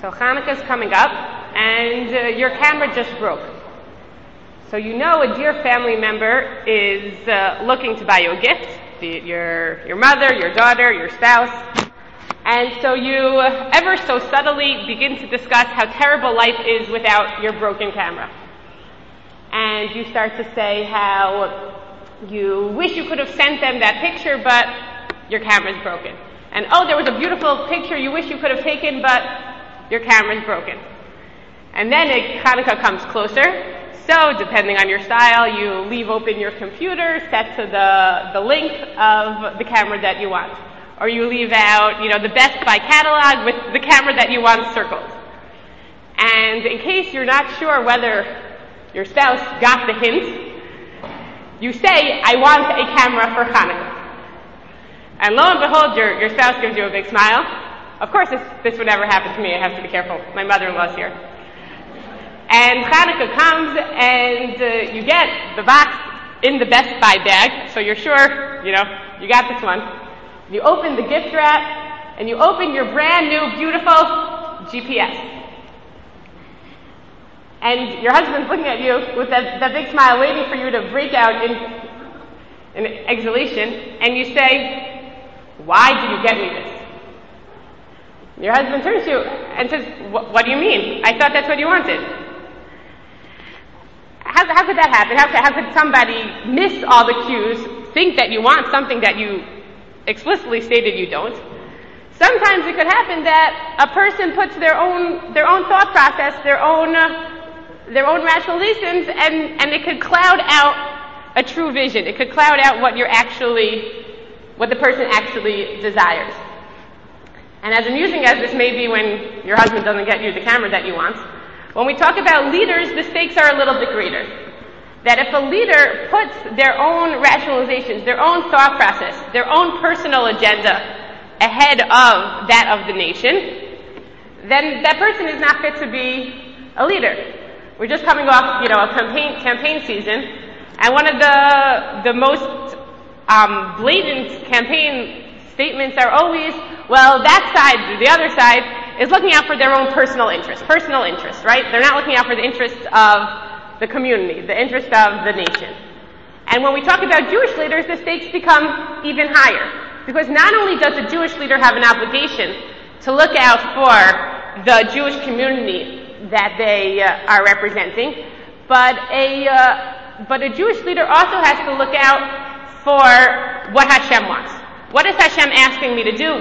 So Hanukkah's coming up, and your camera just broke. So you know a dear family member is looking to buy you a gift, be it your mother, your daughter, your spouse. And so you ever so subtly begin to discuss how terrible life is without your broken camera. And you start to say how you wish you could have sent them that picture, but your camera's broken. And oh, there was a beautiful picture you wish you could have taken, but your camera's broken. And then Hanukkah comes closer. So, depending on your style, you leave open your computer, set to the link of the camera that you want. Or you leave out, the Best Buy catalog with the camera that you want circled. And in case you're not sure whether your spouse got the hint, you say, I want a camera for Hanukkah. And lo and behold, your spouse gives you a big smile. Of course, this would never happen to me. I have to be careful. My mother-in-law's here. And Hanukkah comes, and you get the box in the Best Buy bag, so you're sure, you got this one. You open the gift wrap, and you open your brand new, beautiful GPS. And your husband's looking at you with that big smile, waiting for you to break out in exhalation, and you say, why did you get me this? Your husband turns to you and says, what do you mean? I thought that's what you wanted. How could that happen? How could somebody miss all the cues, think that you want something that you explicitly stated you don't? Sometimes it could happen that a person puts their own thought process, their own rationalizations, and it could cloud out a true vision. It could cloud out what the person actually desires. And as amusing as this may be when your husband doesn't get you the camera that you want, when we talk about leaders, the stakes are a little bit greater. That if a leader puts their own rationalizations, their own thought process, their own personal agenda ahead of that of the nation, then that person is not fit to be a leader. We're just coming off, a campaign season, and one of the most blatant campaign statements are always, well, that side, the other side, is looking out for their own personal interests, right? They're not looking out for the interests of the community, the interest of the nation. And when we talk about Jewish leaders, the stakes become even higher. Because not only does the Jewish leader have an obligation to look out for the Jewish community that they are representing, but a Jewish leader also has to look out for what Hashem wants. What is Hashem asking me to do?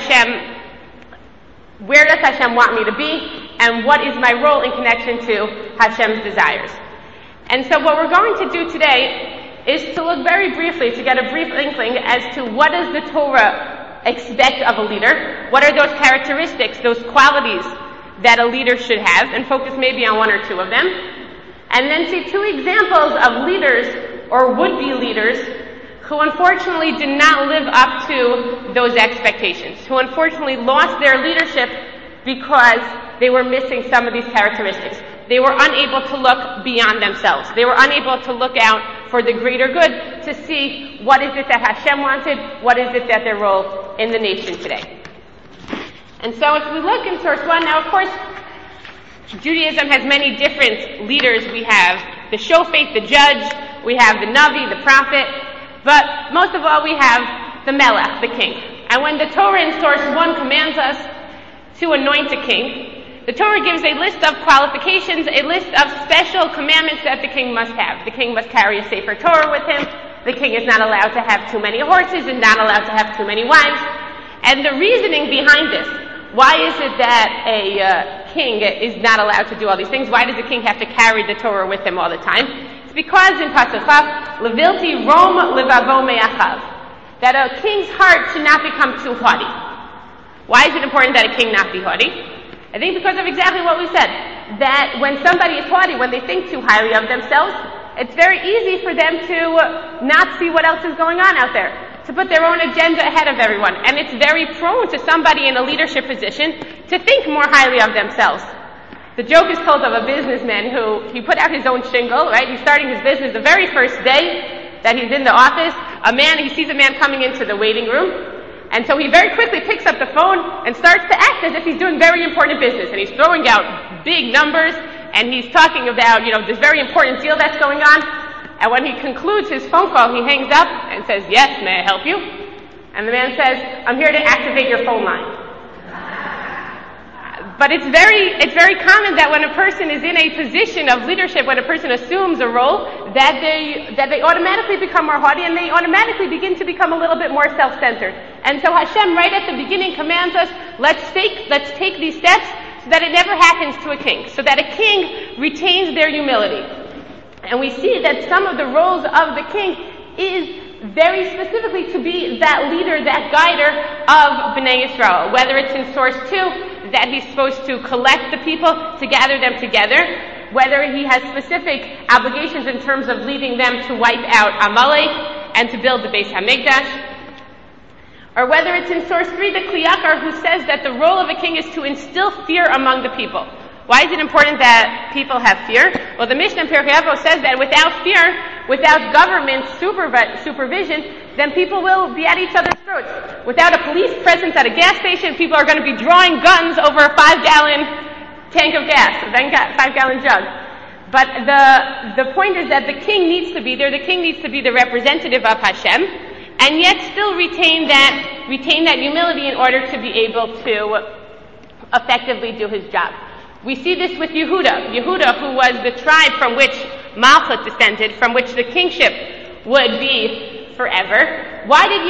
Where does Hashem want me to be? And what is my role in connection to Hashem's desires? And so what we're going to do today is to look very briefly, to get a brief inkling as to what does the Torah expect of a leader? What are those characteristics, those qualities that a leader should have? And focus maybe on one or two of them. And then see two examples of leaders or would-be leaders who unfortunately did not live up to those expectations, who unfortunately lost their leadership because they were missing some of these characteristics. They were unable to look beyond themselves. They were unable to look out for the greater good to see what is it that Hashem wanted, what is it that their role in the nation today. And so if we look in source 1, now of course, Judaism has many different leaders. We have the shofet, the judge, we have the Navi, the prophet, but most of all we have the Melech, the king. And when the Torah in source 1 commands us to anoint a king, the Torah gives a list of qualifications, a list of special commandments that the king must have. The king must carry a Sefer Torah with him. The king is not allowed to have too many horses and not allowed to have too many wives. And the reasoning behind this, why is it that a king is not allowed to do all these things? Why does the king have to carry the Torah with him all the time? It's because in Pasuk Chav, Levilti Rom Levavo Me'achav, that a king's heart should not become too haughty. Why is it important that a king not be haughty? I think because of exactly what we said, that when somebody is haughty, when they think too highly of themselves, it's very easy for them to not see what else is going on out there, to put their own agenda ahead of everyone. And it's very prone to somebody in a leadership position to think more highly of themselves. The joke is told of a businessman who, he put out his own shingle, right? He's starting his business the very first day that he's in the office. He sees a man coming into the waiting room, And so he very quickly picks up the phone and starts to act as if he's doing very important business. And he's throwing out big numbers, and he's talking about, this very important deal that's going on. And when he concludes his phone call, he hangs up and says, "Yes, may I help you?" And the man says, "I'm here to activate your phone line." But it's very common that when a person is in a position of leadership, when a person assumes a role, that they automatically become more haughty and they automatically begin to become a little bit more self-centered. And so Hashem, right at the beginning, commands us, let's take these steps so that it never happens to a king, so that a king retains their humility. And we see that some of the roles of the king is very specifically to be that leader, that guider of Bnei Yisrael. Whether it's in source 2, that he's supposed to collect the people, to gather them together, whether he has specific obligations in terms of leading them to wipe out Amalek and to build the Beis Hamikdash, or whether it's in source 3, the Kli Yakar, who says that the role of a king is to instill fear among the people. Why is it important that people have fear? Well, the Mishnah in Pirkei Avos says that without fear, without government supervision, then people will be at each other's throats. Without a police presence at a gas station, people are going to be drawing guns over a 5-gallon tank of gas, a 5-gallon jug. But the point is that the king needs to be there. The king needs to be the representative of Hashem, and yet still retain that humility in order to be able to effectively do his job. We see this with Yehuda. Yehuda, who was the tribe from which Malchut descended, from which the kingship would be forever. Why did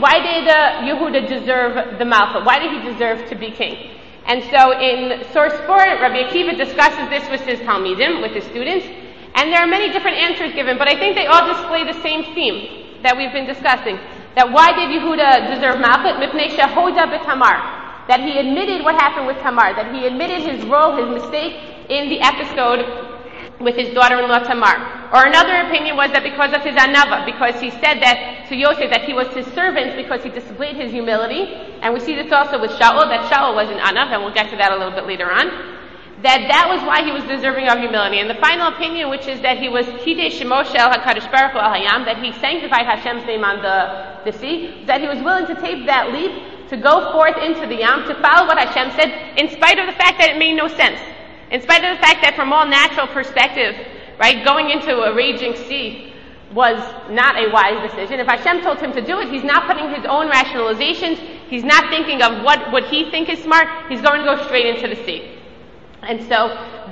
Yehuda deserve the Malchut? Why did he deserve to be king? And so in source 4, Rabbi Akiva discusses this with his Talmidim, with his students, and there are many different answers given, but I think they all display the same theme that we've been discussing. That why did Yehuda deserve Malchut? Mipnei shehoda b'Tamar. That he admitted what happened with Tamar, that he admitted his role, his mistake in the episode with his daughter-in-law Tamar. Or another opinion was that because of his anava, because he said that to Yosef that he was his servant because he displayed his humility. And we see this also with Shaul, that Shaul was an anav, and we'll get to that a little bit later on. That was why he was deserving of humility. And the final opinion, which is that he was Kidei Shemo Shel HaKadosh Baruch Hu Al Hayam, that he sanctified Hashem's name on the sea, that he was willing to take that leap to go forth into the Yam, to follow what Hashem said, in spite of the fact that it made no sense. In spite of the fact that from all natural perspective, right, going into a raging sea was not a wise decision. If Hashem told him to do it, he's not putting his own rationalizations, he's not thinking of what would he think is smart, he's going to go straight into the sea. And so,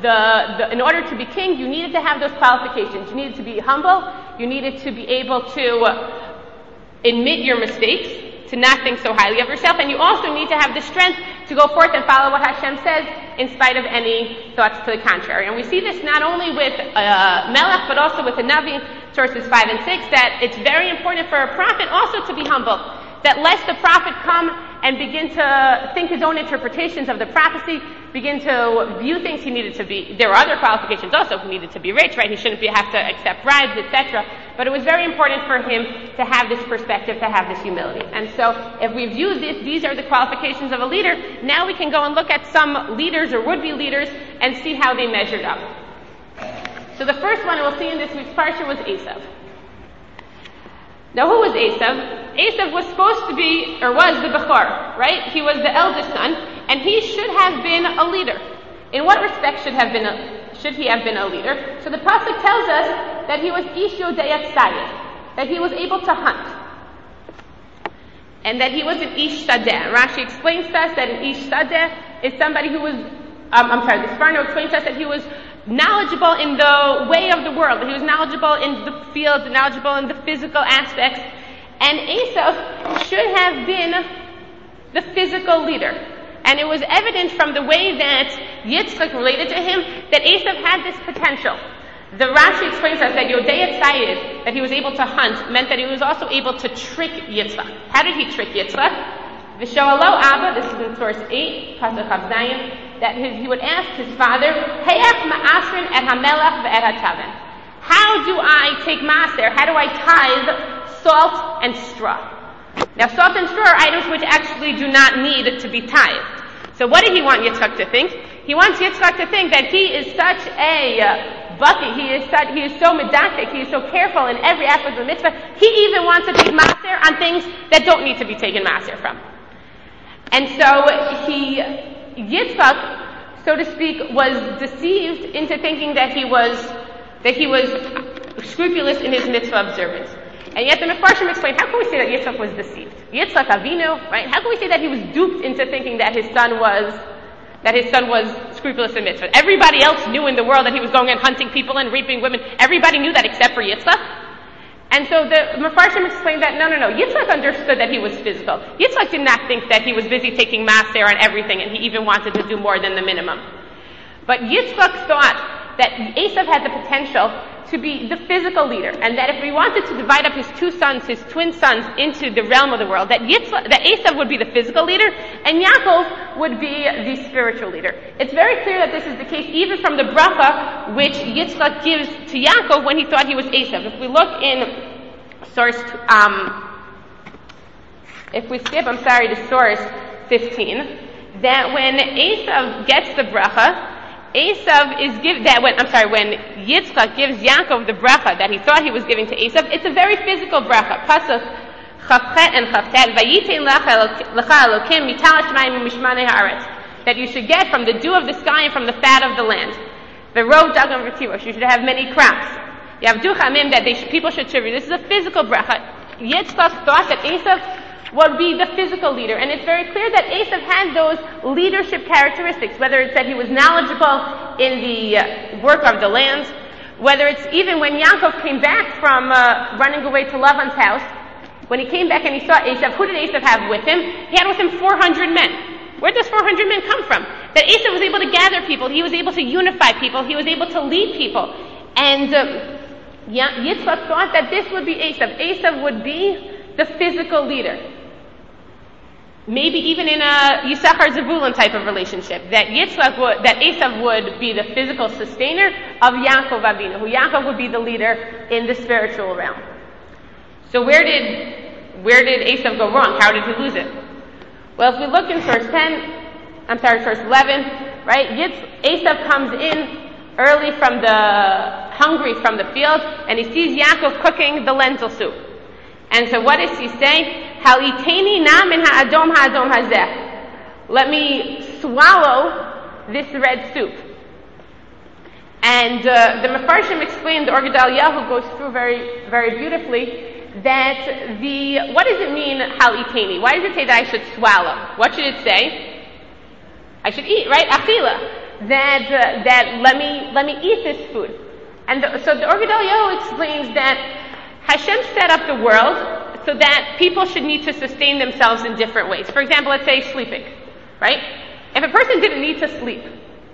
in order to be king, you needed to have those qualifications. You needed to be humble, you needed to be able to admit your mistakes, to not think so highly of yourself, and you also need to have the strength to go forth and follow what Hashem says in spite of any thoughts to the contrary. And we see this not only with Melech, but also with the Navi, sources 5 and 6, that it's very important for a prophet also to be humble. That lest the prophet come and begin to think his own interpretations of the prophecy, begin to view things he needed to be. There were other qualifications also. He needed to be rich, right? He shouldn't have to accept bribes, etc. But it was very important for him to have this perspective, to have this humility. And so if we view these are the qualifications of a leader, now we can go and look at some leaders or would-be leaders and see how they measured up. So the first one we'll see in this week's parsha was Esav. Now, who was Esav? Esav was supposed to be, or was the Bechor, right? He was the eldest son, and he should have been a leader. In what respect should he have been a leader? So the pasuk tells us that he was Ish Yodei Tzayid, that he was able to hunt, and that he was an Ish Sadeh. Rashi explains to us that an Ish Sadeh is somebody who was, the Sforno explains to us that he was knowledgeable in the way of the world. He was knowledgeable in the fields, knowledgeable in the physical aspects. And Esav should have been the physical leader. And it was evident from the way that Yitzchak related to him that Esav had this potential. The Rashi explains to us that Yodei Tzayid, that he was able to hunt, meant that he was also able to trick Yitzchak. How did he trick Yitzchak? V'sho'alo Abba, this is in source 8, Pasuk Chav Zayin, that he would ask his father, Hayach ma'asrin et hamelach ve'et hataven. How do I take maaser? How do I tithe salt and straw? Now, salt and straw are items which actually do not need to be tithed. So what did he want Yitzchak to think? He wants Yitzchak to think that he is such a bucket, he is so medactic, he is so careful in every aspect of the mitzvah, he even wants to take maser on things that don't need to be taken maser from. And so Yitzchak, so to speak, was deceived into thinking that he was scrupulous in his mitzvah observance. And yet the Mefarshim explain, how can we say that Yitzchak was deceived? Yitzchak Avinu, right? How can we say that he was duped into thinking that his son was scrupulous in mitzvah? Everybody else knew in the world that he was going and hunting people and raping women. Everybody knew that except for Yitzchak. And so the Mefarshim explained that no. Yitzchak understood that he was physical. Yitzchak did not think that he was busy taking maser on everything, and he even wanted to do more than the minimum. But Yitzchak thought that Esav had the potential to be the physical leader, and that if we wanted to divide up his twin sons, into the realm of the world, that Esav would be the physical leader, and Yaakov would be the spiritual leader. It's very clear that this is the case even from the bracha which Yitzchak gives to Yaakov when he thought he was Esav. If we look in source, to source 15, that when Esav gets the bracha, when Yitzchak gives Yaakov the bracha that he thought he was giving to Esav, it's a very physical bracha. Pasuk Chavchet and Chavtet, Vayitein lecha Elokim mital hashmayim mishmanei haaretz, that you should get from the dew of the sky and from the fat of the land. V'rov dagam v'tirosh, you should have many crops. Yavdu chamim, that people should tribute. This is a physical bracha. Yitzchak thought that Esav would be the physical leader. And it's very clear that Esav had those leadership characteristics, whether it's that he was knowledgeable in the work of the land, whether it's even when Yaakov came back from running away to Lavan's house, when he came back and he saw Esav, who did Esav have with him? He had with him 400 men. Where does 400 men come from? That Esav was able to gather people, he was able to unify people, he was able to lead people. And Yitzchak thought that this would be Esav. Esav would be the physical leader. Maybe even in a Yisachar Zebulun type of relationship, that Esav would be the physical sustainer of Yaakov Avinu, who Yaakov would be the leader in the spiritual realm. So where did Esav go wrong? How did he lose it? Well, if we look in source 11, right? Esav comes in early hungry from the field, and he sees Yaakov cooking the lentil soup. And so what does he say? Haliteni na min ha'adom ha'adom hazeh. Let me swallow this red soup. And the Mefarshim explained, the Or Gedalia goes through very, very beautifully, that what does it mean, haliteni? Why does it say that I should swallow? What should it say? I should eat, right? Achila. That let me eat this food. And so the Or Gedalia explains that Hashem set up the world so that people should need to sustain themselves in different ways. For example, let's say sleeping, right? If a person didn't need to sleep,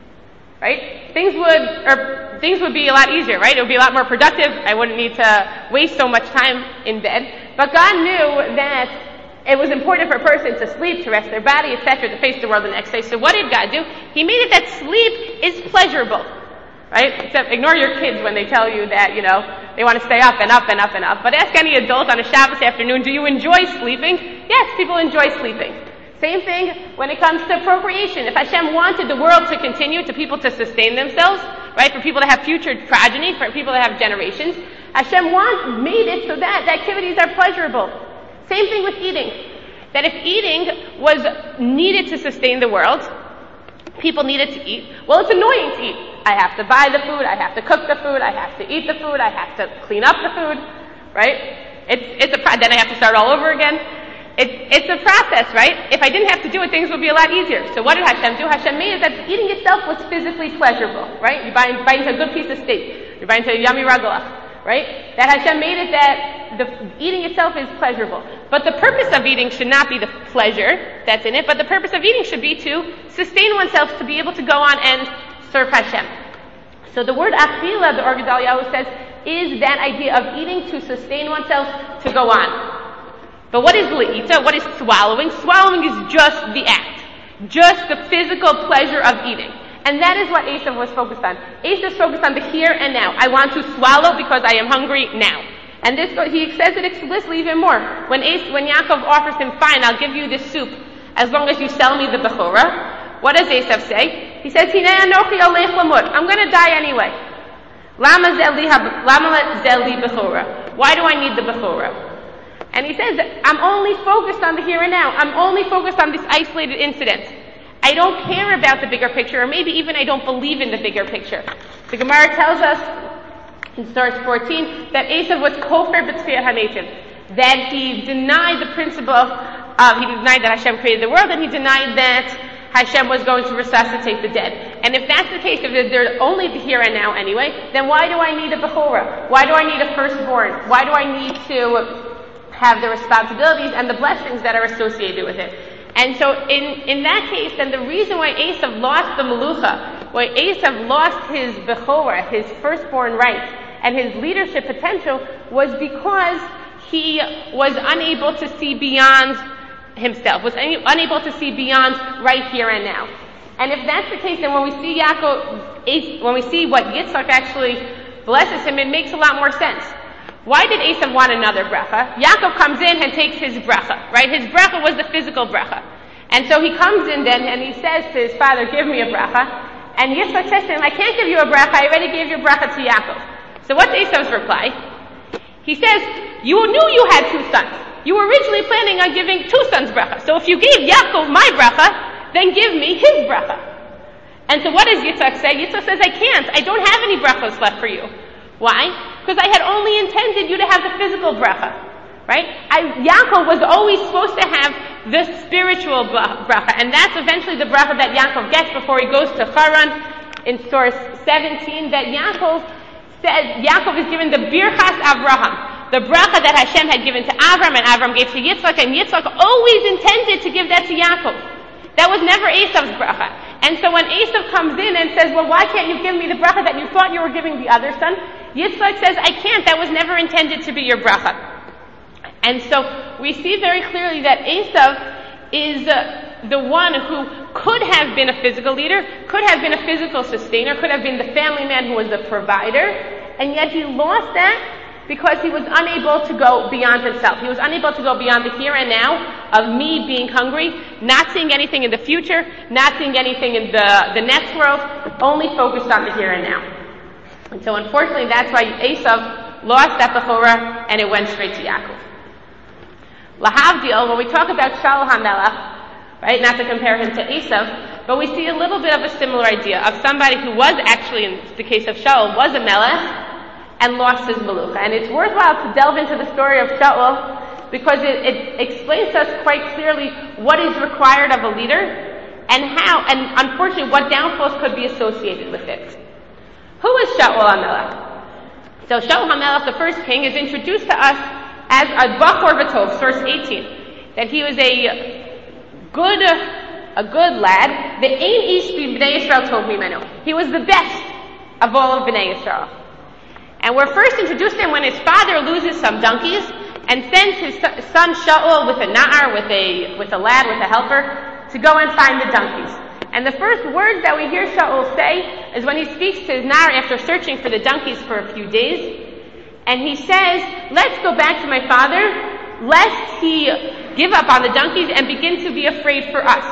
right, things would be a lot easier, right? It would be a lot more productive. I wouldn't need to waste so much time in bed. But God knew that it was important for a person to sleep, to rest their body, etc., to face the world the next day. So what did God do? He made it that sleep is pleasurable, right? Except ignore your kids when they tell you that, they want to stay up and up and up and up. But ask any adult on a Shabbos afternoon, do you enjoy sleeping? Yes, people enjoy sleeping. Same thing when it comes to procreation. If Hashem wanted the world to continue, to people to sustain themselves, right, for people to have future progeny, for people to have generations, Hashem made it so that the activities are pleasurable. Same thing with eating. That if eating was needed to sustain the world, people needed to eat. Well, it's annoying to eat. I have to buy the food, I have to cook the food, I have to eat the food, I have to clean up the food, right? Then I have to start all over again. It's a process, right? If I didn't have to do it, things would be a lot easier. So what did Hashem do? Hashem made it that eating itself was physically pleasurable, right? You buy into a good piece of steak. You're buying into a yummy ragalach, right? That Hashem made it that the eating itself is pleasurable. But the purpose of eating should not be the pleasure that's in it, but the purpose of eating should be to sustain oneself, to be able to go on and serve Hashem. So the word achila, the Or Gedalia says, is that idea of eating to sustain oneself, to go on. But what is le'ita? What is swallowing? Swallowing is just the act. Just the physical pleasure of eating. And that is what Esav was focused on. Esav is focused on the here and now. I want to swallow because I am hungry now. And he says it explicitly even more. When Yaakov offers him, fine, I'll give you this soup as long as you sell me the Bechorah. What does Esav say? He says, I'm going to die anyway. Lama zeli bechora. Why do I need the bechora? And he says, I'm only focused on the here and now. I'm only focused on this isolated incident. I don't care about the bigger picture, or maybe even I don't believe in the bigger picture. The Gemara tells us in source 14 that Esav was kofer b'tzfiyat hametim, that he denied the principle of, he denied that Hashem created the world, and he denied that Hashem was going to resuscitate the dead. And if that's the case, if they're only the here and now anyway, then why do I need a bechora? Why do I need a firstborn? Why do I need to have the responsibilities and the blessings that are associated with it? And so in that case, then the reason why Esav lost the melucha, why Esav lost his bechora, his firstborn rights, and his leadership potential, was because he was unable to see beyond himself, was unable to see beyond right here and now. And if that's the case, then when we see when we see what Yitzchak actually blesses him, it makes a lot more sense. Why did Esav want another bracha? Yaakov comes in and takes his bracha, right? His bracha was the physical bracha. And so he comes in then and he says to his father, give me a bracha. And Yitzchak says to him, I can't give you a bracha, I already gave your bracha to Yaakov. So what's Esav's reply? He says, you knew you had two sons. You were originally planning on giving two sons bracha. So if you gave Yaakov my bracha, then give me his bracha. And so what does Yitzchak say? Yitzchak says, I can't. I don't have any brachos left for you. Why? Because I had only intended you to have the physical bracha, right? Yaakov was always supposed to have the spiritual bracha, and that's eventually the bracha that Yaakov gets before he goes to Haran. In source 17, that Yaakov is given the Birchas Avraham, the bracha that Hashem had given to Avram, and Avram gave to Yitzchak, and Yitzchak always intended to give that to Yaakov. That was never Esav's bracha. And so when Esav comes in and says, well, why can't you give me the bracha that you thought you were giving the other son? Yitzchak says, I can't. That was never intended to be your bracha. And so we see very clearly that Esav is the one who could have been a physical leader, could have been a physical sustainer, could have been the family man who was the provider, and yet he lost that because he was unable to go beyond himself. He was unable to go beyond the here and now of me being hungry, not seeing anything in the future, not seeing anything in the next world, only focused on the here and now. And so unfortunately that's why Esav lost that bechora and it went straight to Yaakov. Lahavdil, when we talk about Shaul HaMelech, right, not to compare him to Esav, but we see a little bit of a similar idea of somebody who was actually, in the case of Shaul, was a melech, and lost his melucha. And it's worthwhile to delve into the story of Shaul because it explains to us quite clearly what is required of a leader and how, and unfortunately what downfalls could be associated with it. Who is Shaul HaMelech? So Shaul HaMelech, the first king, is introduced to us as a Bachor V'tov, source 18, that he was a good lad. The Ein Ish B'nei Yisrael Tov Mimenu. He was the best of all of B'nei Yisrael. And we're first introduced to him when his father loses some donkeys and sends his son Shaul with a na'ar, with a lad, with a helper, to go and find the donkeys. And the first words that we hear Shaul say is when he speaks to his na'ar after searching for the donkeys for a few days. And he says, let's go back to my father, lest he give up on the donkeys and begin to be afraid for us.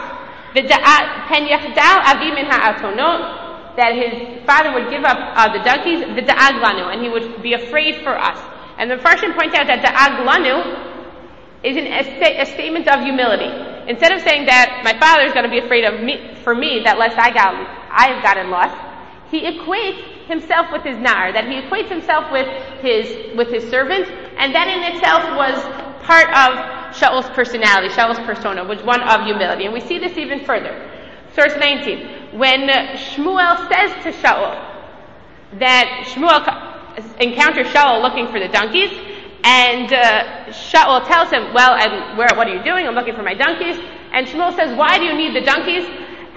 That his father would give up the donkeys, the da'ag lanu, and he would be afraid for us. And the Farshim point out that da'ag lanu is a statement of humility. Instead of saying that my father is going to be afraid of me, for me, that lest I have gotten lost, he equates himself with his nar, that he equates himself with his servant, and that in itself was part of Shaul's personality, Shaul's persona, was one of humility. And we see this even further. Source 19. When Shmuel says to Shaul that Shmuel encounters Shaul looking for the donkeys, and Shaul tells him, well, what are you doing? I'm looking for my donkeys. And Shmuel says, why do you need the donkeys?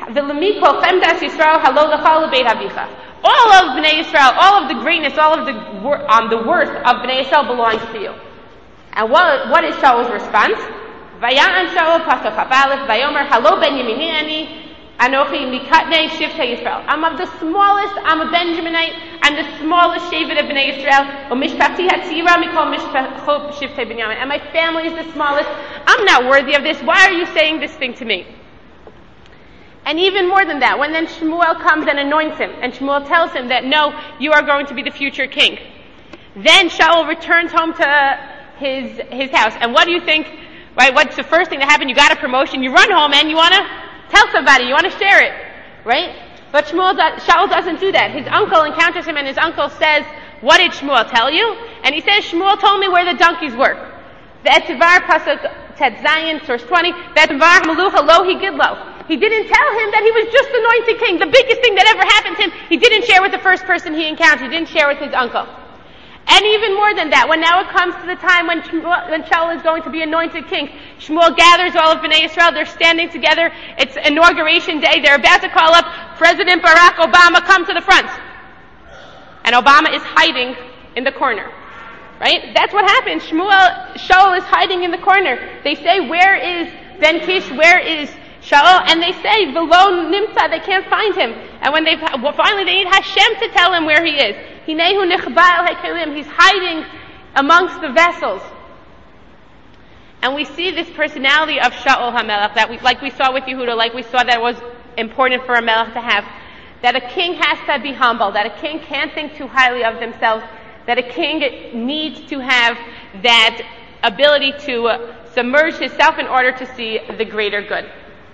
All of Bnei Yisrael, all of the greatness, all of the worth of Bnei Yisrael belongs to you. And what is Shaul's response? Vaya'an Shaul pasuk Aleph Vayomer Halo ben Yemini ani Anochi mikatnei shivtei Yisrael. I'm of the smallest. I'm a Benjaminite. I'm the smallest shevet of Bnei Yisrael. Umishpachti hatzira mikol mishpachot shivtei Binyamin. And my family is the smallest. I'm not worthy of this. Why are you saying this thing to me? And even more than that, when then Shmuel comes and anoints him, and Shmuel tells him that, no, you are going to be the future king. Then Shaul returns home to his house. And what do you think, right? What's the first thing that happened? You got a promotion, you run home and you want to tell somebody, you want to share it, right? But Shaul doesn't do that. His uncle encounters him and his uncle says, what did Shmuel tell you? And he says, Shmuel told me where the donkeys were. The Etzivar Pasuk Tet Zayin, source 20, the Etzivar Malucha Lo Higidlo. He didn't tell him that he was just anointed king. The biggest thing that ever happened to him, he didn't share with the first person he encountered. He didn't share with his uncle. And even more than that, when now it comes to the time when Shaul is going to be anointed king, Shmuel gathers all of Bnei Yisrael. They're standing together. It's inauguration day. They're about to call up President Barack Obama, come to the front. And Obama is hiding in the corner. Right? That's what happened. Shaul is hiding in the corner. They say, where is Ben Kish? Where is Shaul? And they say, Velo Nimtza, they can't find him. And when finally they need Hashem to tell him where he is. Hinehu Nichba el Hekelim, he's hiding amongst the vessels. And we see this personality of Shaul HaMelech, that like we saw with Yehuda, like we saw that was important for a Melech to have, that a king has to be humble, that a king can't think too highly of themselves, that a king needs to have that ability to submerge himself in order to see the greater good.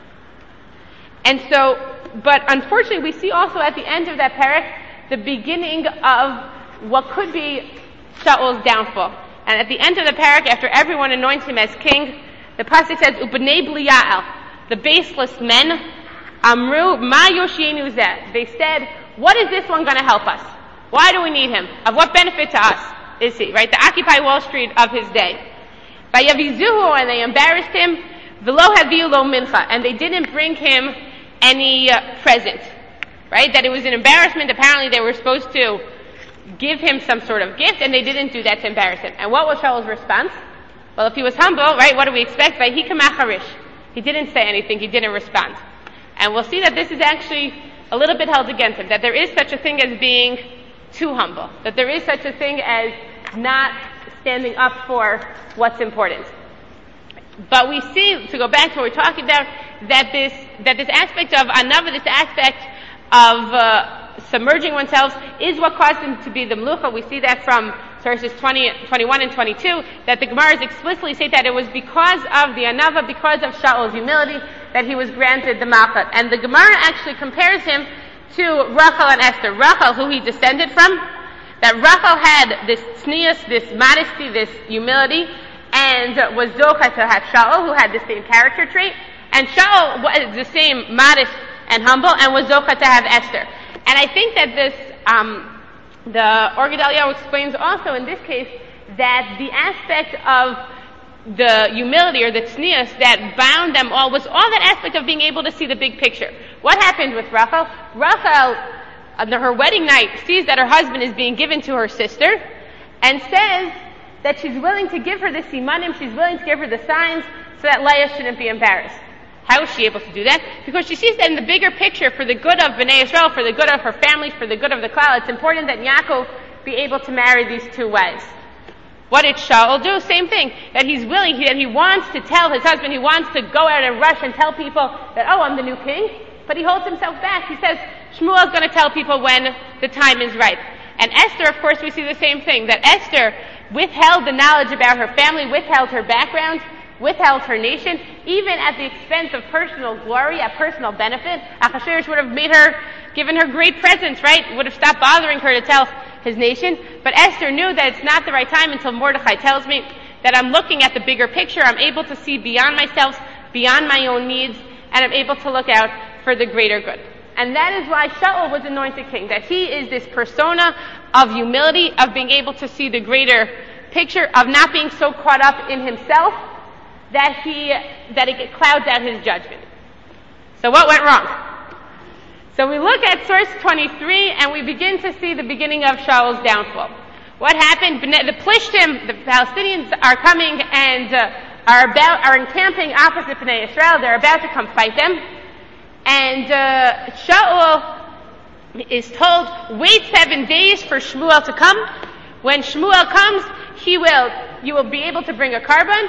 And so, but unfortunately we see also at the end of that parak the beginning of what could be Shaul's downfall. And at the end of the parak, after everyone anoints him as king, the pasuk says, Ubnei Belial, the baseless men, Amru Ma Yoshienu Zeh. They said, what is this one going to help us? Why do we need him? Of what benefit to us is he? Right? The Occupy Wall Street of his day. Vayavizuhu, and they embarrassed him. V'lo haviu lo mincha, and they didn't bring him any present. Right? That it was an embarrassment. Apparently they were supposed to give him some sort of gift, and they didn't do that to embarrass him. And what was Shaul's response? Well, if he was humble, right, what do we expect? He didn't say anything. He didn't respond. And we'll see that this is actually a little bit held against him, that there is such a thing as being too humble, that there is such a thing as not standing up for what's important. But we see, to go back to what we're talking about, that this aspect of anava, this aspect of submerging oneself, is what caused him to be the Melucha. We see that from verses 21 and 22, that the Gemaras explicitly say that it was because of the anava, because of Shaul's humility, that he was granted the Malchut. And the Gemara actually compares him to Rachel and Esther. Rachel, who he descended from, that Rachel had this tznius, this modesty, this humility, and was zocha to have Shaul, who had the same character trait, and Shaul was the same modest and humble, and was zocha to have Esther. And I think that this, the Or Gedalia explains also in this case that the aspect of the humility or the tznius that bound them all was all that aspect of being able to see the big picture. What happened with Rachel? Rachel, on her wedding night, sees that her husband is being given to her sister and says that she's willing to give her the simanim, she's willing to give her the signs so that Leah shouldn't be embarrassed. How is she able to do that? Because she sees that in the bigger picture, for the good of Bnei Yisrael, for the good of her family, for the good of the Klal, it's important that Yaakov be able to marry these two wives. What did Shaul do? Same thing. That he's willing, that he wants to tell his husband, he wants to go out and rush and tell people that, oh, I'm the new king. But he holds himself back. He says, Shmuel is going to tell people when the time is right. And Esther, of course, we see the same thing. That Esther withheld the knowledge about her family, withheld her background, withheld her nation, even at the expense of personal glory, a personal benefit. Achashverosh would have given her great presents, right? Would have stopped bothering her to tell his nation. But Esther knew that it's not the right time until Mordechai tells me that I'm looking at the bigger picture. I'm able to see beyond myself, beyond my own needs, and I'm able to look out for the greater good. And that is why Shaul was anointed king, that he is this persona of humility, of being able to see the greater picture, of not being so caught up in himself that it clouds out his judgment. So what went wrong? So we look at source 23 and we begin to see the beginning of Shaul's downfall. What happened? The Plishtim, the Palestinians, are coming and are encamping opposite Bnei Yisrael. They're about to come fight them. And Shaul is told, wait 7 days for Shmuel to come. When Shmuel comes, you will be able to bring a carbon.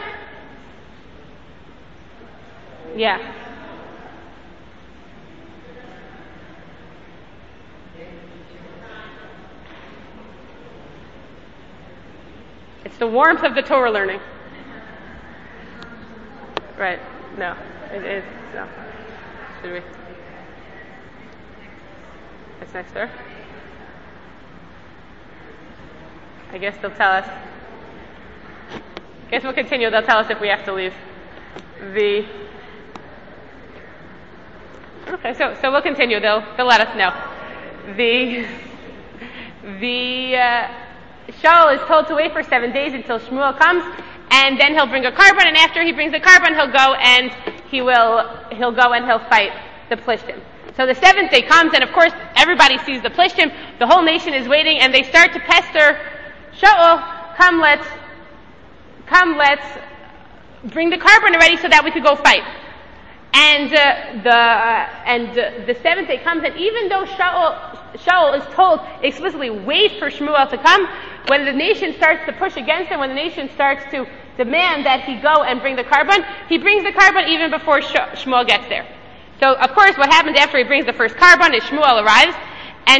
It's the warmth of the Torah learning. Right. No. It is. No. Should we? What's next door? I guess they'll tell us. I guess we'll continue. They'll tell us if we have to leave. Okay, so we'll continue. They'll let us know. Shaul is told to wait for 7 days until Shmuel comes, and then he'll bring a carbon. And after he brings a carbon, he'll go and he'll fight the Plishtim. So the 7th day comes, and of course everybody sees the Plishtim. The whole nation is waiting, and they start to pester Shaul. Come, let's bring the carbon already so that we could go fight. And the 7th day comes, and even though Shaul is told explicitly, wait for Shmuel to come, when the nation starts to push against him, when the nation starts to demand that he go and bring the carbon, he brings the carbon even before Shmuel gets there. So, of course, what happens after he brings the first carbon is Shmuel arrives, and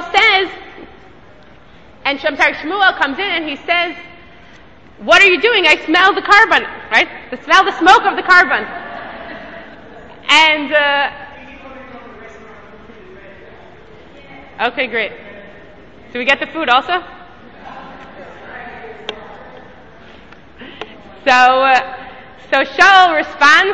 Shmuel comes in and he says, what are you doing? I smell the carbon, right? Smell the smoke of the carbon. And, okay, great. Do we get the food also? So Shaul responds,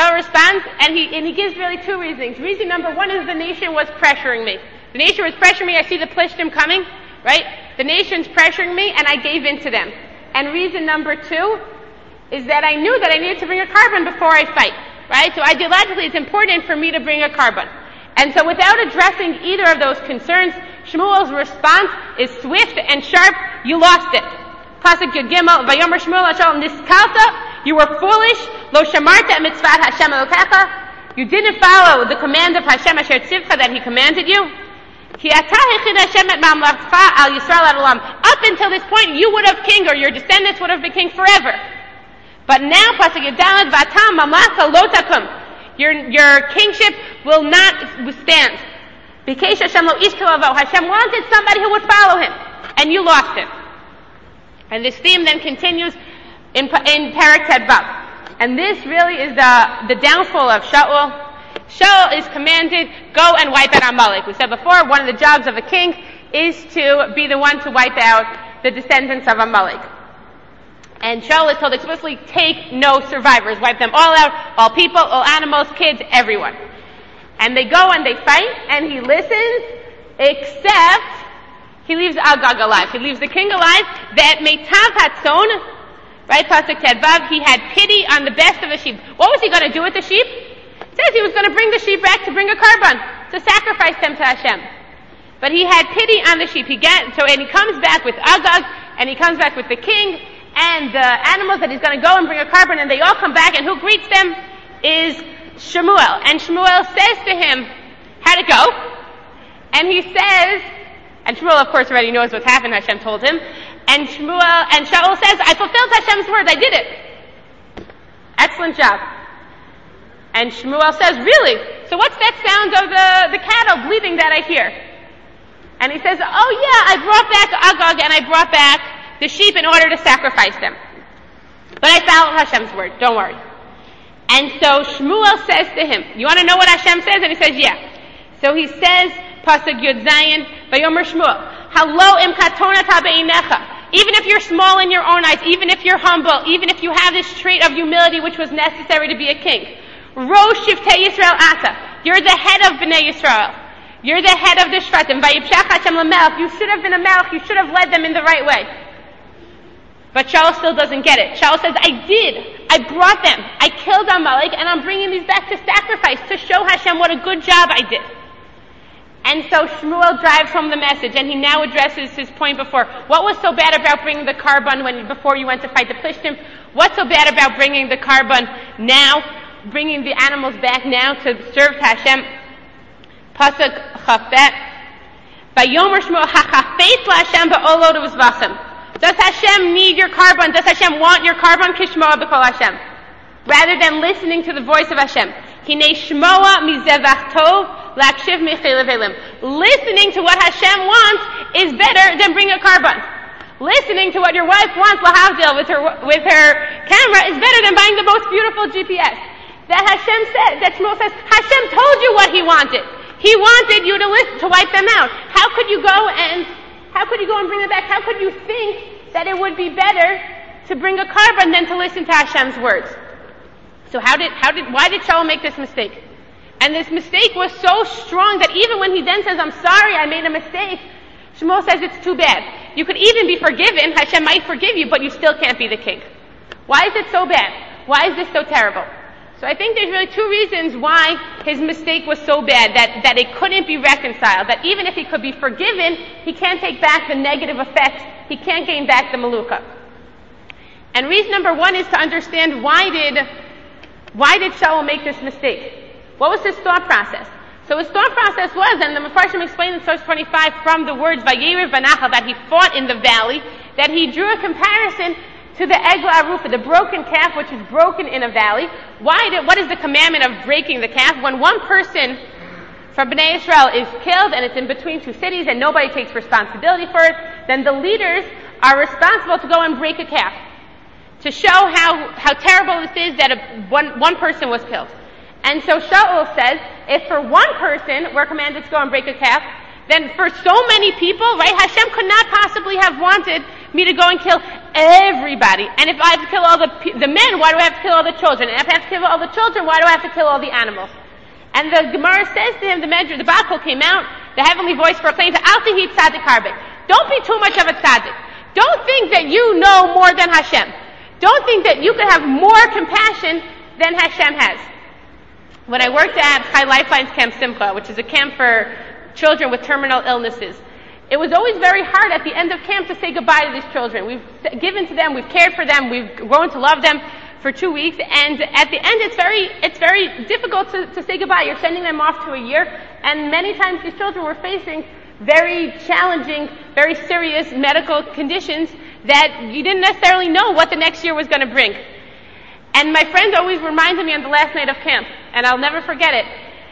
and he gives really two reasons. Reason number one is the nation was pressuring me. The nation was pressuring me. I see the Plishtim coming, right? The nation's pressuring me, and I gave in to them. And reason number two is that I knew that I needed to bring a carbon before I fight, right? So ideologically, it's important for me to bring a carbon. And so without addressing either of those concerns, Shmuel's response is swift and sharp. You lost it. Pasuk Yud Gimel, Vayomer Shmuel HaShaul Niskalta, you were foolish. Lo shamarta mitzvat Hashem Elokecha, you didn't follow the command of Hashem Asher Tzivcha that He commanded you. Ki atah hechid Hashem et mamlachta al Yisrael ad olam. Up until this point, you would have king, or your descendants would have been king forever. But now, Pasuk Yud Daled, Vatam mamlachta lo takum. Your kingship will not withstand. Bikesh Hashem lo ish kilavo. Hashem wanted somebody who would follow Him, and you lost it. And this theme then continues in Perek Tet Vav. And this really is the downfall of Shaul. Shaul is commanded, go and wipe out Amalek. We said before, one of the jobs of a king is to be the one to wipe out the descendants of Amalek. And Shaul is told explicitly, take no survivors, wipe them all out, all people, all animals, kids, everyone. And they go and they fight, and he listens, except he leaves Agag alive. He leaves the king alive, that Meitav Hatzon, right, Pasuk Tet Vav, he had pity on the best of the sheep. What was he going to do with the sheep? It says he was going to bring the sheep back to bring a carbon, to sacrifice them to Hashem. But he had pity on the sheep. And he comes back with Agag, and he comes back with the king, and the animals that he's going to go and bring a carbon, and they all come back, and who greets them is Shmuel. And Shmuel says to him, how'd it go? And he says, and Shmuel of course already knows what's happened, Hashem told him, and Shaul says, I fulfilled Hashem's word, I did it. Excellent job. And Shmuel says, really? So what's that sound of the cattle bleating that I hear? And he says, oh yeah, I brought back Agag and I brought back the sheep in order to sacrifice them. But I followed Hashem's word, don't worry. And so Shmuel says to him, you want to know what Hashem says? And he says, yeah. So he says, Pasuk Yud Zayin, Vayomer Shmuel, Halo im katonat habeinecha. Even if you're small in your own eyes, even if you're humble, even if you have this trait of humility which was necessary to be a king, Rosh Shiftei Yisrael Ata, you're the head of Bnei Yisrael. You're the head of the Shvatim. Vayipshach Hashem l'melech. You should have been a melech. You should have led them in the right way. But Shaul still doesn't get it. Shaul says, I did. I brought them. I killed Amalek, and I'm bringing these back to sacrifice to show Hashem what a good job I did. And so Shmuel drives home the message, and he now addresses his point before. What was so bad about bringing the carbon before you went to fight the Plishtim? What's so bad about bringing the carbon now, bringing the animals back now to serve to Hashem? Pasuk Chafet. Vayomer Shmuel hachafet laHashem ba'olo d'uzvachem. Does Hashem need your carbon? Does Hashem want your carbon? Kishmoa b'kol Hashem. Rather than listening to the voice of Hashem. Hinei shmoa mizevach tov. Listening to what Hashem wants is better than bring a carbon. Listening to what your wife wants, lahavdil, with her camera is better than buying the most beautiful GPS. That Hashem said, that Shmuel says, Hashem told you what He wanted. He wanted you to wipe them out. How could you go and bring them back? How could you think that it would be better to bring a carbon than to listen to Hashem's words? So why did Shaul make this mistake? And this mistake was so strong that even when he then says, I'm sorry, I made a mistake, Shmuel says it's too bad. You could even be forgiven, Hashem might forgive you, but you still can't be the king. Why is it so bad? Why is this so terrible? So I think there's really two reasons why his mistake was so bad, that it couldn't be reconciled, that even if he could be forgiven, he can't take back the negative effects, he can't gain back the Maluka. And reason number one is to understand why did Shaul make this mistake? What was his thought process? So his thought process was, and the Mefarshim explained in source 25 from the words Vayerev Banachal, that he fought in the valley, that he drew a comparison to the Egla Arufa, the broken calf which is broken in a valley. What is the commandment of breaking the calf? When one person from Bnei Israel is killed and it's in between two cities and nobody takes responsibility for it, then the leaders are responsible to go and break a calf, to show how terrible this is that one person was killed. And so Shaul says, if for one person we're commanded to go and break a calf, then for so many people, right, Hashem could not possibly have wanted me to go and kill everybody. And if I have to kill all the men, why do I have to kill all the children? And if I have to kill all the children, why do I have to kill all the animals? And the Gemara says to him, the Bakul came out, the heavenly voice proclaimed, Al tihi tzaddik harbe. Don't be too much of a tzaddik. Don't think that you know more than Hashem. Don't think that you can have more compassion than Hashem has. When I worked at Chai Lifeline's Camp Simcha, which is a camp for children with terminal illnesses, it was always very hard at the end of camp to say goodbye to these children. We've given to them, we've cared for them, we've grown to love them for 2 weeks, and at the end it's very difficult to say goodbye. You're sending them off to a year, and many times these children were facing very challenging, very serious medical conditions that you didn't necessarily know what the next year was going to bring. And my friend always reminded me on the last night of camp, and I'll never forget it.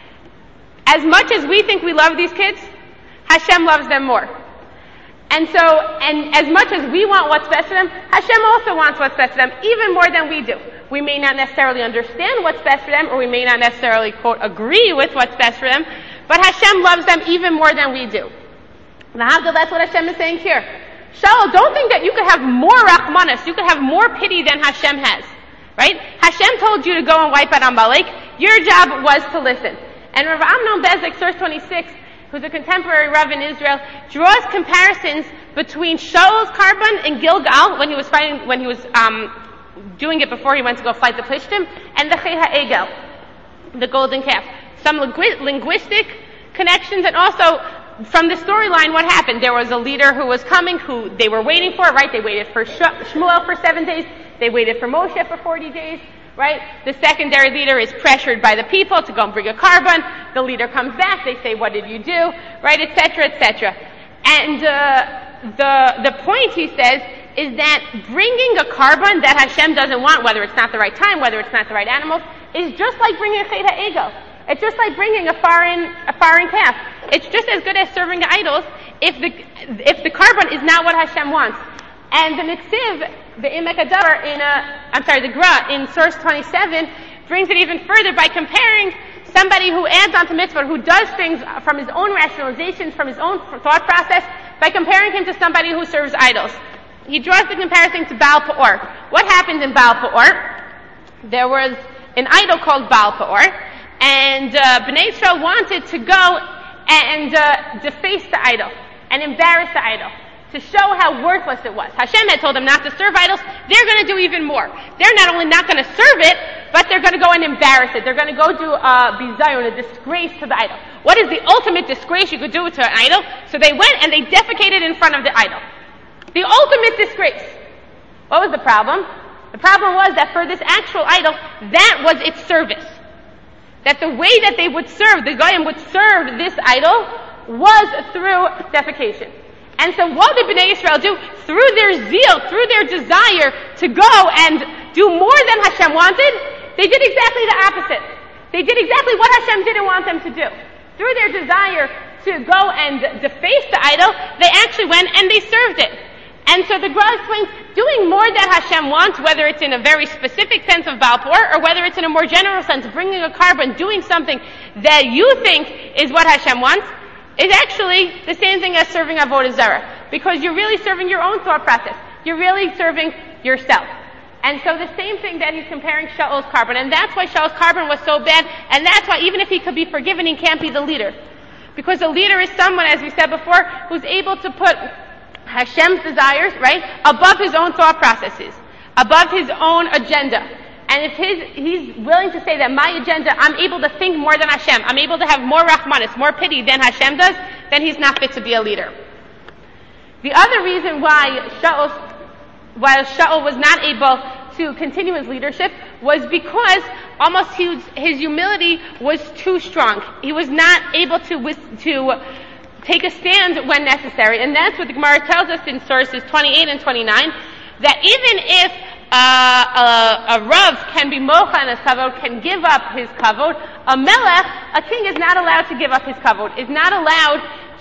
As much as we think we love these kids, Hashem loves them more. And as much as we want what's best for them, Hashem also wants what's best for them, even more than we do. We may not necessarily understand what's best for them, or we may not necessarily, quote, agree with what's best for them, but Hashem loves them even more than we do. Now, that's what Hashem is saying here. Shaul, don't think that you could have more rachmanis, you could have more pity than Hashem has. Right? Hashem told you to go and wipe out Amalek. Your job was to listen. And Rav Amnon Bezdek, source 26, who's a contemporary Rav in Israel, draws comparisons between Shaul's carbon in Gilgal, when he was doing it before he went to go fight the Plishtim, and the Chei HaEgel, the golden calf. Some linguistic connections, and also from the storyline, what happened? There was a leader who was coming, who they were waiting for, right? They waited for Shmuel for 7 days. They waited for Moshe for 40 days, right? The secondary leader is pressured by the people to go and bring a carbon. The leader comes back. They say, what did you do? Right? Etc., etc. And the point, he says, is that bringing a carbon that Hashem doesn't want, whether it's not the right time, whether it's not the right animal, is just like bringing a Chet HaEgel. It's just like bringing a foreign calf. It's just as good as serving idols if the carbon is not what Hashem wants. And the Netziv, the Emek Hadar the Gra in source 27 brings it even further by comparing somebody who adds on to mitzvah, who does things from his own rationalizations, from his own thought process, by comparing him to somebody who serves idols. He draws the comparison to Baal Peor. What happened in Baal Peor? There was an idol called Baal Peor, and Bnei Israel wanted to go and deface the idol and embarrass the idol, to show how worthless it was. Hashem had told them not to serve idols. They're going to do even more. They're not only not going to serve it, but they're going to go and embarrass it. They're going to go do a bizayon, a disgrace to the idol. What is the ultimate disgrace you could do to an idol? So they went and they defecated in front of the idol. The ultimate disgrace. What was the problem? The problem was that for this actual idol, that was its service. That the way that they would serve, the Goyim would serve this idol, was through defecation. And so what did Bnei Israel do? Through their zeal, through their desire to go and do more than Hashem wanted, they did exactly the opposite. They did exactly what Hashem didn't want them to do. Through their desire to go and deface the idol, they actually went and they served it. And so the Gemara explains, doing more that Hashem wants, whether it's in a very specific sense of Baal Por, or whether it's in a more general sense, bringing a carbon, doing something that you think is what Hashem wants, is actually the same thing as serving Avodah Zarah. Because you're really serving your own thought process. You're really serving yourself. And so the same thing that he's comparing Shaul's carbon. And that's why Shaul's carbon was so bad. And that's why even if he could be forgiven, he can't be the leader. Because a leader is someone, as we said before, who's able to put Hashem's desires, right, above his own thought processes, above his own agenda. And if he's willing to say that my agenda, I'm able to think more than Hashem, I'm able to have more rahmanis, more pity than Hashem does, then he's not fit to be a leader. The other reason why Shaul was not able to continue his leadership was because almost his humility was too strong. He was not able to take a stand when necessary. And that's what the Gemara tells us in sources 28 and 29, that even if a Rav can be mocha in his kavod, can give up his kavod, a melech, a king, is not allowed to give up his kavod, is not allowed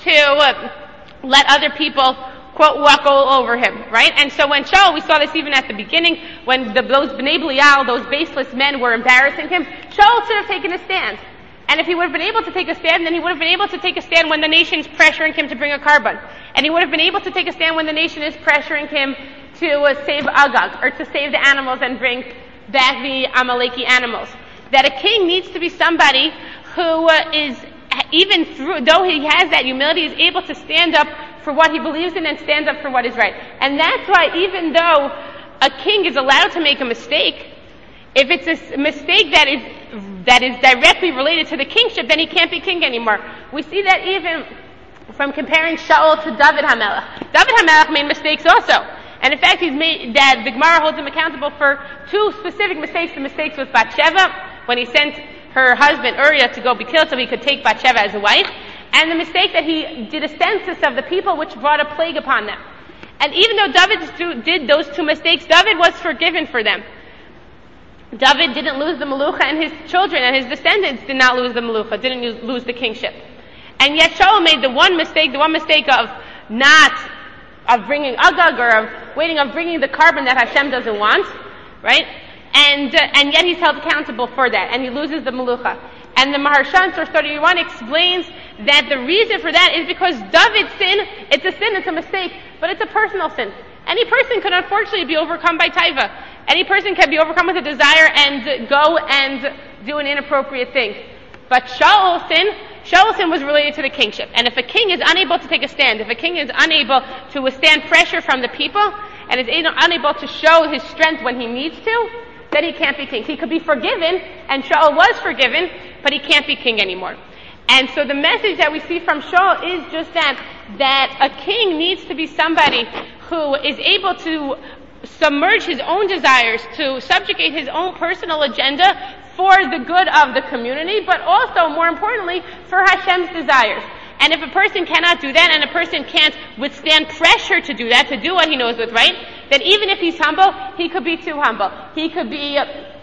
to let other people, quote, walk all over him, right? And so when Shaul, we saw this even at the beginning, when those Bnei Belial, those baseless men were embarrassing him, Shaul should have taken a stand. And if he would have been able to take a stand, then he would have been able to take a stand when the nation's pressuring him to bring a carbon. And he would have been able to take a stand when the nation is pressuring him to save Agag, or to save the animals and bring back the Amaleki animals. That a king needs to be somebody who is, even though he has that humility, is able to stand up for what he believes in and stand up for what is right. And that's why even though a king is allowed to make a mistake, if it's a mistake that is directly related to the kingship, then he can't be king anymore. We see that even from comparing Shaul to David HaMelech. David HaMelech made mistakes also. And in fact, the Gemara holds him accountable for two specific mistakes. The mistakes with Bathsheba, when he sent her husband Uriah to go be killed so he could take Bathsheba as a wife. And the mistake that he did a census of the people, which brought a plague upon them. And even though David did those two mistakes, David was forgiven for them. David didn't lose the Melucha, and his children and his descendants did not lose the Melucha, didn't lose the kingship. And yet Shaul made the one mistake of bringing Agag, or of bringing the carbon that Hashem doesn't want, right? And yet he's held accountable for that, and he loses the Melucha. And the Maharshan, source 31, explains that the reason for that is because David's sin, it's a sin, it's a mistake, but it's a personal sin. Any person could unfortunately be overcome by taiva. Any person can be overcome with a desire and go and do an inappropriate thing. But Shaul's sin was related to the kingship. And if a king is unable to take a stand, if a king is unable to withstand pressure from the people, and is unable to show his strength when he needs to, then he can't be king. He could be forgiven, and Shaul was forgiven, but he can't be king anymore. And so the message that we see from Shaul is just that a king needs to be somebody who is able to submerge his own desires, to subjugate his own personal agenda for the good of the community, but also, more importantly, for Hashem's desires. And if a person cannot do that, and a person can't withstand pressure to do that, to do what he knows is right, then even if he's humble, he could be too humble. He could be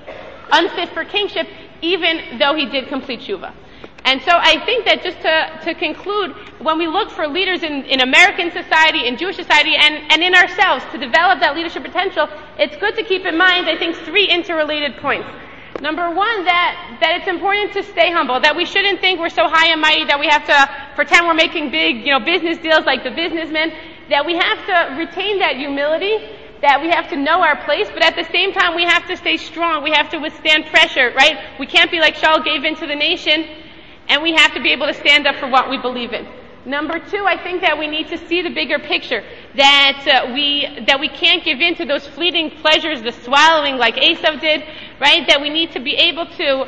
unfit for kingship, even though he did complete tshuva. And so I think that just to conclude, when we look for leaders in American society, in Jewish society, and in ourselves to develop that leadership potential, it's good to keep in mind, I think, three interrelated points. Number one, that it's important to stay humble, that we shouldn't think we're so high and mighty that we have to pretend we're making big, business deals like the businessmen, that we have to retain that humility, that we have to know our place, but at the same time we have to stay strong, we have to withstand pressure, right? We can't be like Shaul gave in to the nation, and we have to be able to stand up for what we believe in. Number two, I think that we need to see the bigger picture, that we can't give in to those fleeting pleasures, the swallowing like Esav did, right? That we need to be able to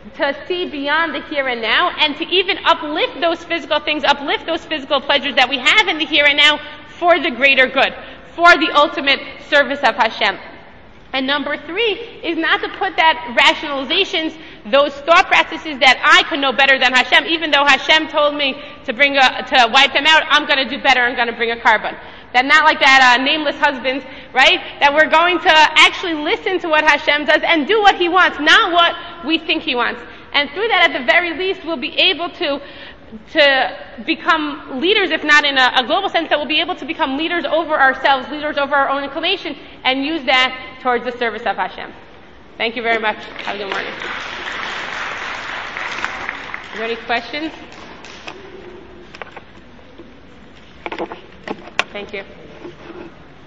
see beyond the here and now, and to even uplift those physical things, uplift those physical pleasures that we have in the here and now for the greater good, for the ultimate service of Hashem. And number three is not to put that rationalizations, those thought processes that I could know better than Hashem, even though Hashem told me to wipe them out, I'm going to do better, I'm going to bring a carbon. That not like that nameless husbands, right? That we're going to actually listen to what Hashem does and do what He wants, not what we think He wants. And through that, at the very least, we'll be able to to become leaders, if not in a global sense, that we'll be able to become leaders over ourselves, leaders over our own inclination, and use that towards the service of Hashem. Thank you very much. Have a good morning. Are there any questions? Thank you.